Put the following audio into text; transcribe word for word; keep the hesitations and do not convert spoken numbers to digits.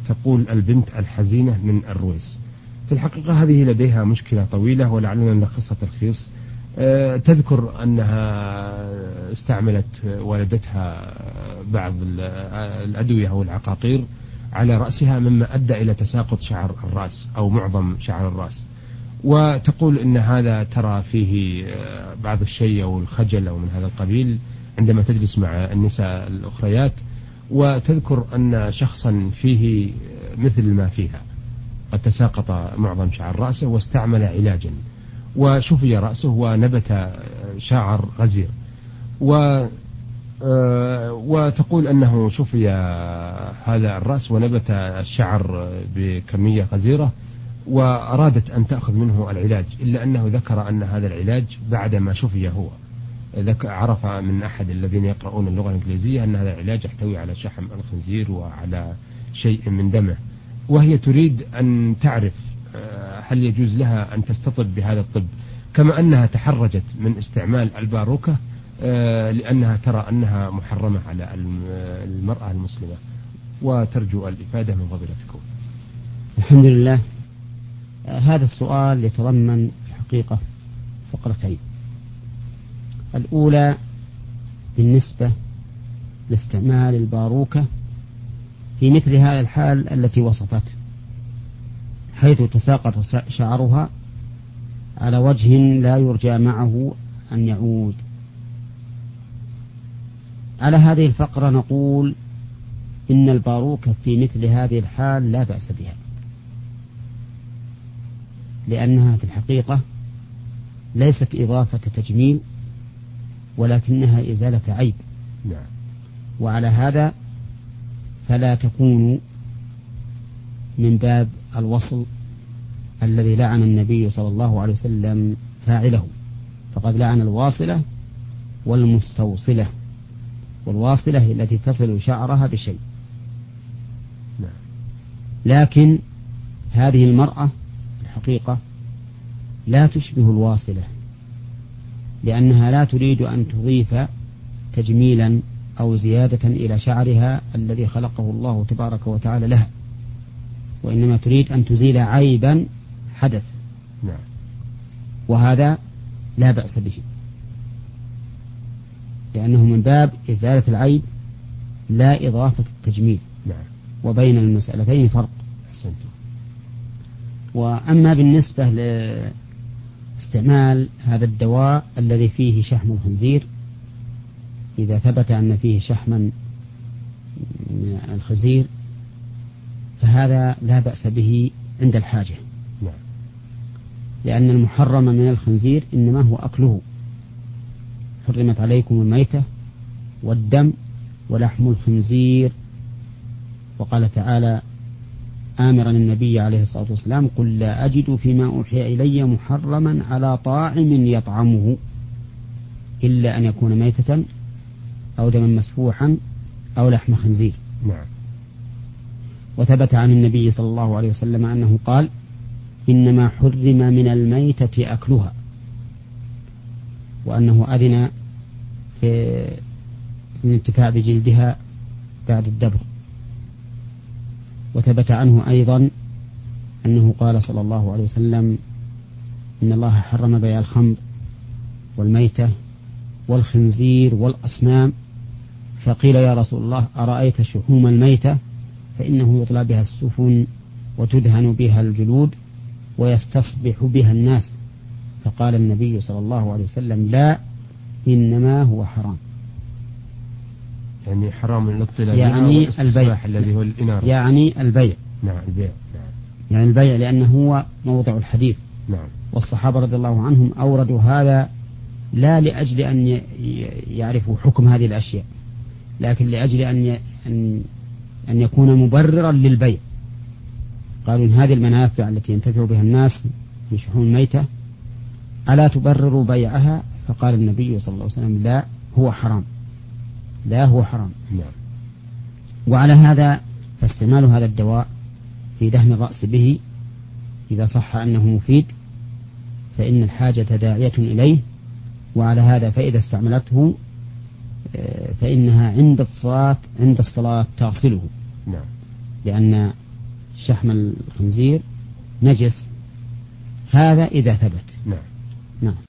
تقول البنت الحزينة من الرويس. في الحقيقة هذه لديها مشكلة طويلة ولعلنا نلخصها تلخيص. تذكر أنها استعملت والدتها بعض الأدوية أو العقاقير على رأسها مما أدى إلى تساقط شعر الرأس أو معظم شعر الرأس، وتقول إن هذا ترى فيه بعض الشيء أو الخجل أو من هذا القبيل عندما تجلس مع النساء الأخريات، وتذكر أن شخصا فيه مثل ما فيها قد تساقط معظم شعر رأسه واستعمل علاجا وشفي رأسه ونبت شعر غزير، و وتقول أنه شفي هذا الرأس ونبت الشعر بكمية غزيرة، وأرادت أن تأخذ منه العلاج، إلا أنه ذكر أن هذا العلاج بعدما شفي هو عرف من أحد الذين يقرؤون اللغة الإنجليزية أن هذا العلاج يحتوي على شحم الخنزير وعلى شيء من دمه، وهي تريد أن تعرف هل يجوز لها أن تستطب بهذا الطب، كما أنها تحرجت من استعمال الباروكة لأنها ترى أنها محرمة على المرأة المسلمة، وترجو الإفادة من فضيلتكم. الحمد لله. هذا السؤال يتضمن الحقيقة فقرتين. الأولى بالنسبة لاستعمال الباروكة في مثل هذا الحال التي وصفت، حيث تساقط شعرها على وجه لا يرجى معه أن يعود. على هذه الفقرة نقول إن الباروكة في مثل هذه الحال لا بأس بها، لأنها في الحقيقة ليست إضافة تجميل ولكنها إزالة عيب. نعم. وعلى هذا فلا تكون من باب الوصل الذي لعن النبي صلى الله عليه وسلم فاعله، فقد لعن الواصلة والمستوصلة، والواصلة هي التي تصل شعرها بشيء. نعم. لكن هذه المرأة الحقيقة لا تشبه الواصلة، لأنها لا تريد أن تضيف تجميلا أو زيادة إلى شعرها الذي خلقه الله تبارك وتعالى لها، وإنما تريد أن تزيل عيبا حدث. نعم. وهذا لا بأس به، لأنه من باب إزالة العيب لا إضافة التجميل. نعم. وبين المسألتين فرق. أحسنت. وأما بالنسبة لاستعمال هذا الدواء الذي فيه شحم الخنزير، إذا ثبت أن فيه شحما الخنزير فهذا لا بأس به عند الحاجة. نعم. لأن المحرم من الخنزير إنما هو أكله. حرمت عليكم الميتة والدم ولحم الخنزير. وقال تعالى آمرا النبي عليه الصلاة والسلام: قل لا أجد فيما أوحي إلي محرما على طاعم يطعمه إلا أن يكون ميتة أو دما مسفوحا أو لحم خنزير. نعم. وثبت عن النبي صلى الله عليه وسلم أنه قال: إنما حرم من الميتة أكلها، وأنه أذن في الانتفاع بجلدها بعد الدبغ. وثبت عنه أيضا أنه قال صلى الله عليه وسلم: إن الله حرم بيع الخمر والميتة والخنزير والأصنام. فقيل: يا رسول الله، أرأيت شحوم الميتة فإنه يطلى بها السفن وتدهن بها الجلود ويستصبح بها الناس. فقال النبي صلى الله عليه وسلم: لا، إنما هو حرام. يعني حرام الاطلاع يعني البيع الذي هو الإنارة. يعني البيع. نعم. البيع. نعم. يعني البيع لأنه هو موضع الحديث. نعم. والصحابة رضي الله عنهم أوردوا هذا لا لأجل أن يعرفوا حكم هذه الأشياء، لكن لأجل أن أن أن يكون مبررا للبيع. قالوا: إن هذه المنافع التي ينتفع بها الناس من شحوم الميتة ألا تبرر بيعها؟ فقال النبي صلى الله عليه وسلم: لا، هو حرام. لا، هو حرام. نعم. وعلى هذا فاستعمال هذا الدواء في دهن الرأس به إذا صح أنه مفيد فإن الحاجة داعية إليه. وعلى هذا فإذا استعملته فإنها عند الصلاة عند الصلاة تغسله. نعم. لأن شحم الخنزير نجس، هذا إذا ثبت. نعم. نعم.